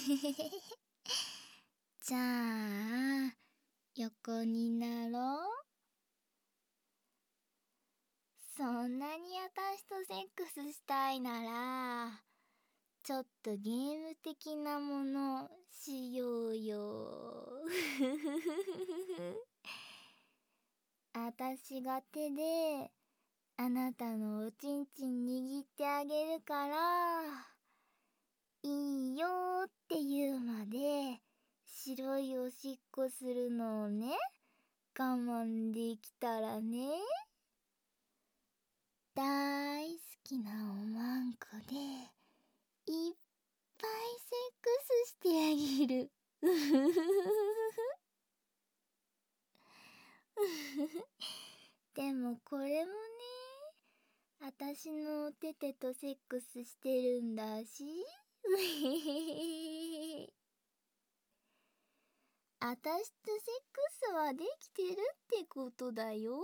じゃあ、横になろう。そんなに私とセックスしたいなら、ちょっとゲーム的なものしようよ。あたしが手であなたのおちんちん握ってあげるから、いいよって言うまで白いおしっこするのをね、我慢できたらね、大好きなおまんこでいっぱいセックスしてあげる。うふふふふでもこれもね、あたしのおててとセックスしてるんだし。うへへへ。あたしとセックスはできてるってことだよ。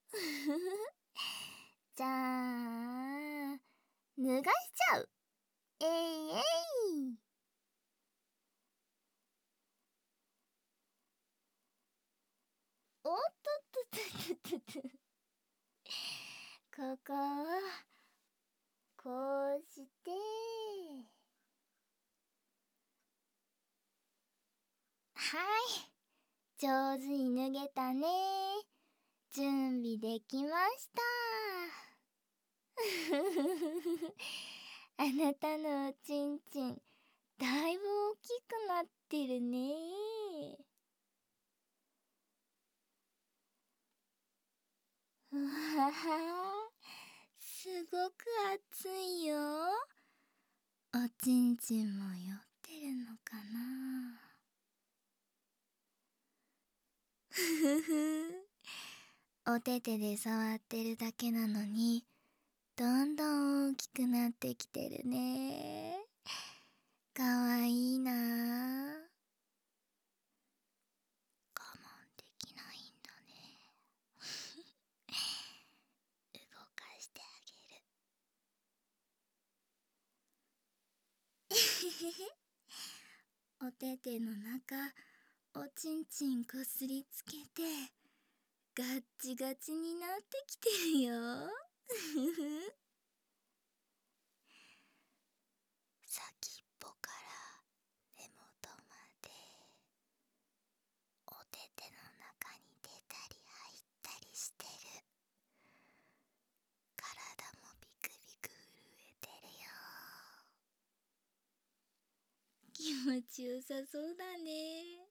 じゃあ、脱がしちゃう。えいえい。おっとっとっとっとっと。ここは、こうして、はい。上手に脱げたね。準備できました。あなたのおちんちん、だいぶ大きくなってるね。うわは、すごく熱いよ。おちんちんも酔ってるのかな。ふふふ。おててで触ってるだけなのに、どんどん大きくなってきてるね。かわいいなあ。我慢できないんだね。動かしてあげる。おてての中、おちんちんこすりつけて、ガッチガチになってきてるよ。先っぽから根元まで、おてての中に出たり入ったりしてる。体もビクビク震えてるよ。気持ちよさそうだね。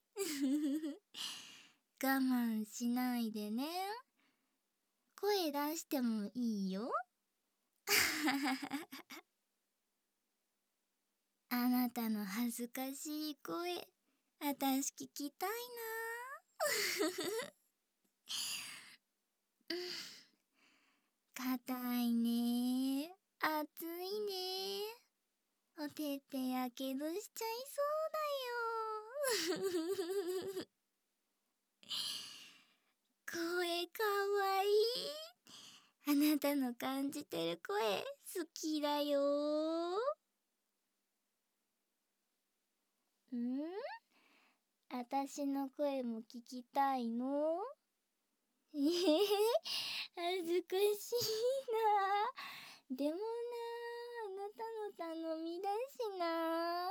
我慢しないでね。声出してもいいよ。あなたの恥ずかしい声、あたし聞きたいな。硬いね。熱いね。おててやけどしちゃいそうだよ。声かわいい。あなたの感じてる声好きだよ。あたしの声も聞きたいの？恥ずかしいな。でもな、あなたの頼みだしな。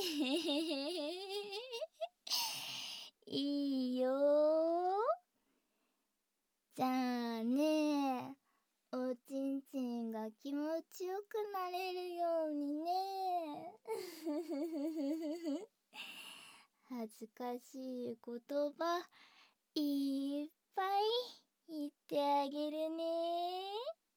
いいよ。じゃあね、おちんちんが気持ちよくなれるようにね。恥ずかしい言葉いっぱい言ってあげるね。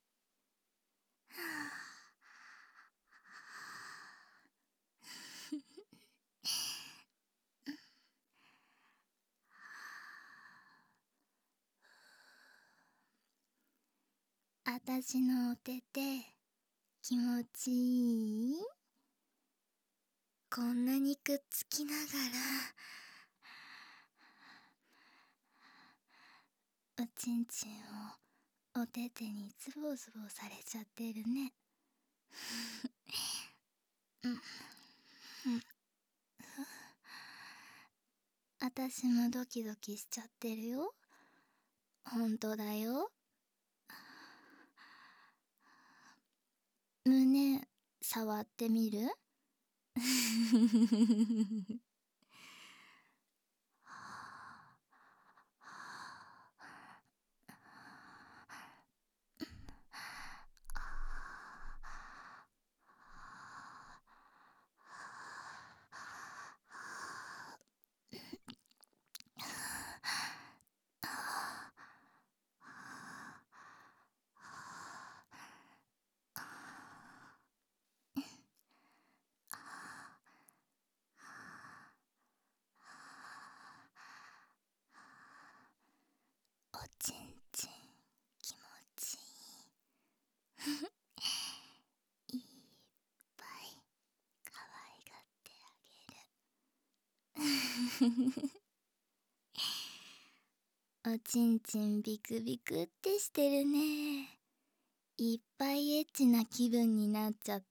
あたしのおてて気持ちいい？こんなにくっつきながらおちんちんをおててにズボズボされちゃってるね。うん、うん、 あたしもドキドキしちゃってるよ。ほんとだよ。胸触ってみる？おちんちん気持ちいい。いっぱい可愛がってあげる。おちんちんビクビクってしてるね。いっぱいエッチな気分になっちゃった？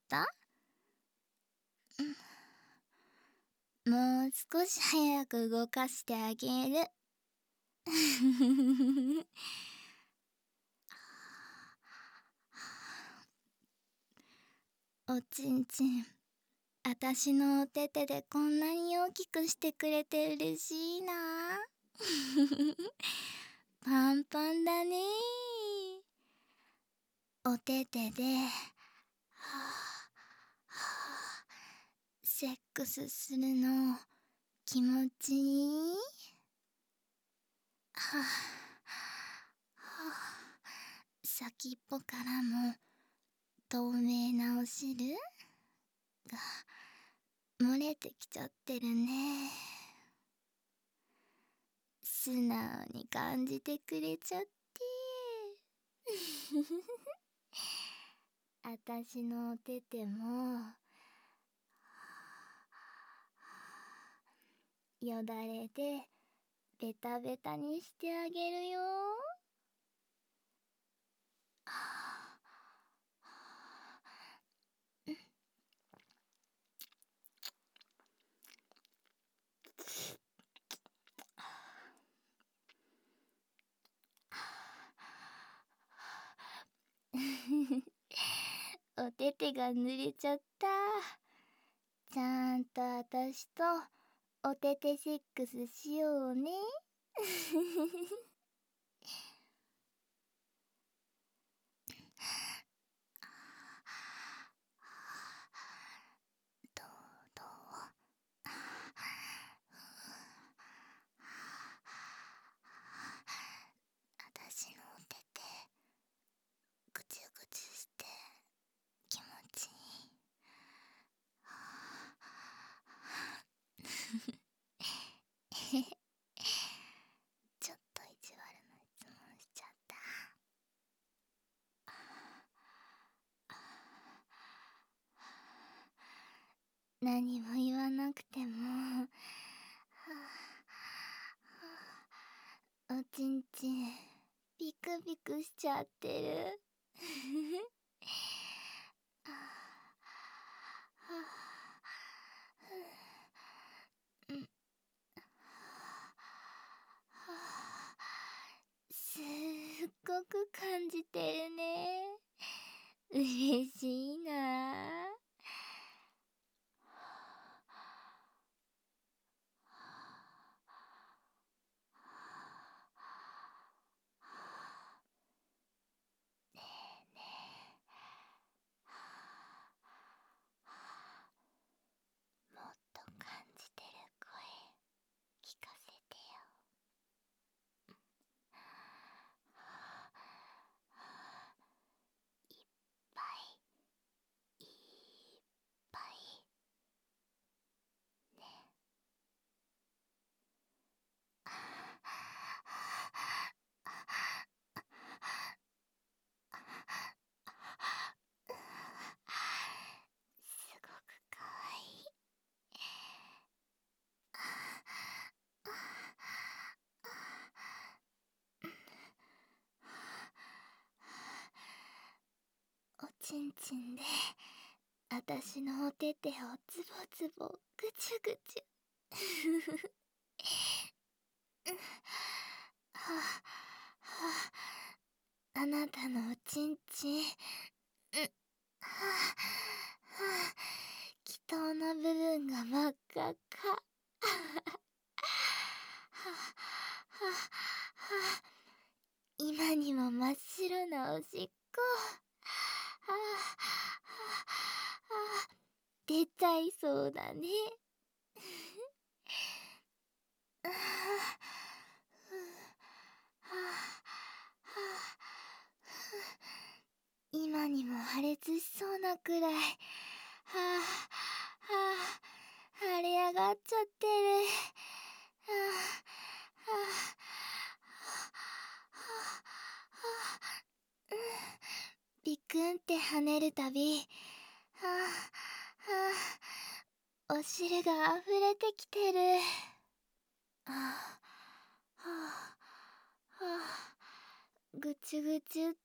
もう少し早く動かしてあげる。おちんちん、あたしのおててでこんなに大きくしてくれて嬉しいな。パンパンだね。おててで、はあはあ、セックスするの気持ちいい？はあ、はあ、先っぽからも透明なお汁が漏れてきちゃってるね。素直に感じてくれちゃって。あたしのおててもよだれでベタベタにしてあげるよ。おててが濡れちゃった。ちゃんとあたしとおててセックスしようね。どうどう。あたしのおててぐちゅぐちゅして気持ちいい。ちょっと意地悪な質問しちゃった。何も言わなくても、おちんちんビクビクしちゃってる。すっごく感じてるね。嬉しいな。ねえねえ、もっと感じてる声聞かせてよ。いっぱいいっぱいね。すごくかわいい。おちんちんであたしのおててをつぼつぼぐちゅぐちゅ。 はあ、あなたのおちんちん、気筒の部分が真っ赤っか。今にも真っ白なおしっこ。出ちゃいそうだね。今にも破裂しそうなくらい、腫れ上がっちゃってる。ビクンって跳ねるたび、お汁が溢れてきてる。ぐちゅぐちゅって、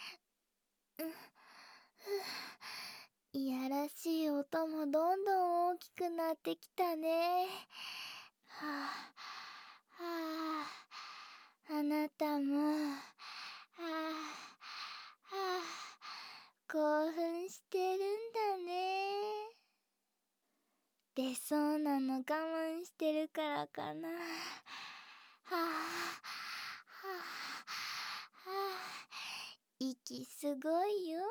いやらしい音もどんどん大きくなってきたね。あなたも、興奮してるんだね。出そうなの我慢してるからかな。息すごいよ。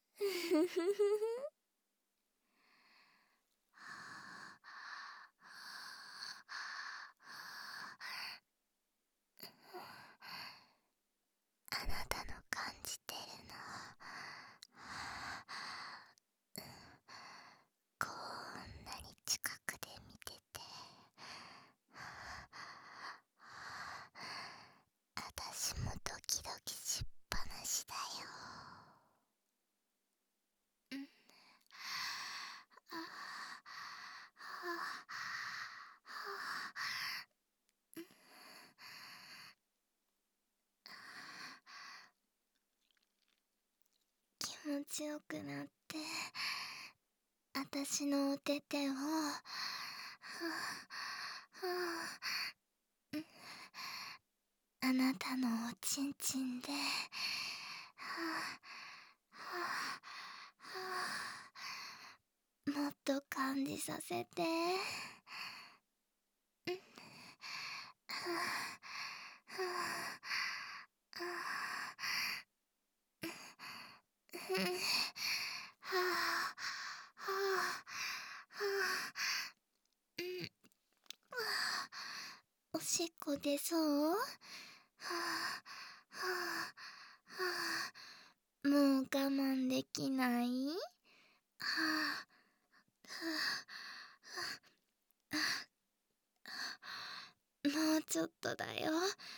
あなたの感じてるの、こんなに近くで見てて、あたしもドキドキしっぱなしだよ。気持ちよくなって、あたしのおててを、あなたのおちんちんで、もっと感じさせて。おしっこ出そう？もう我慢できない？もうちょっとだよ。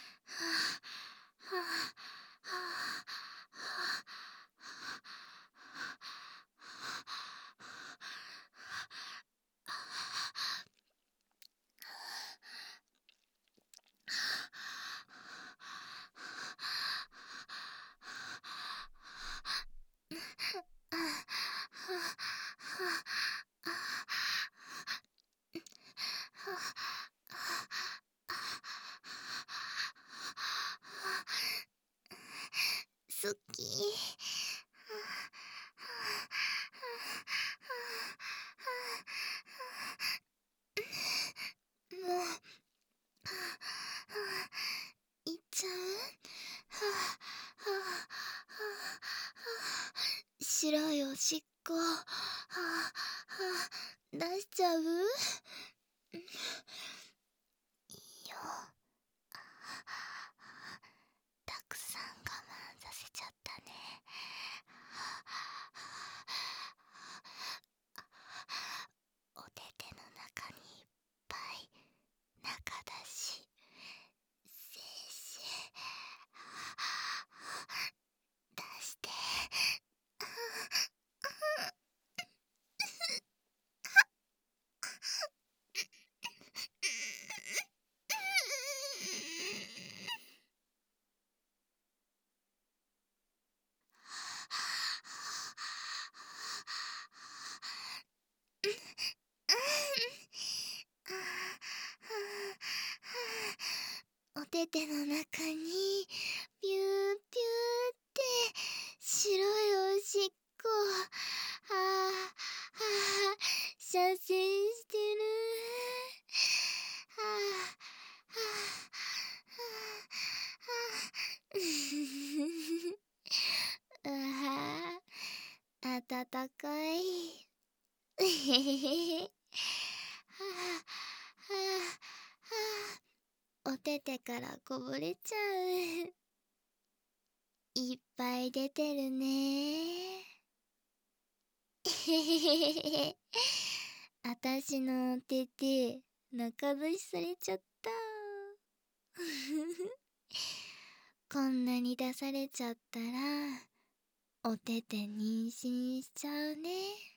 好き。もう、いっちゃう？白いおしっこ、出しちゃう？いいよ。たくさん我慢させちゃったね。おてての中にいっぱい中だし、せいせい出して。 てての中にピューピューって白いおしっこはあはあ射精してるはあはあはあうわあたたかいうへへへはあはあはあおててからこぼれちゃう。いっぱい出てるね。へへへへへ。あたしのおてて中出しされちゃった。こんなに出されちゃったらおてて妊娠しちゃうね。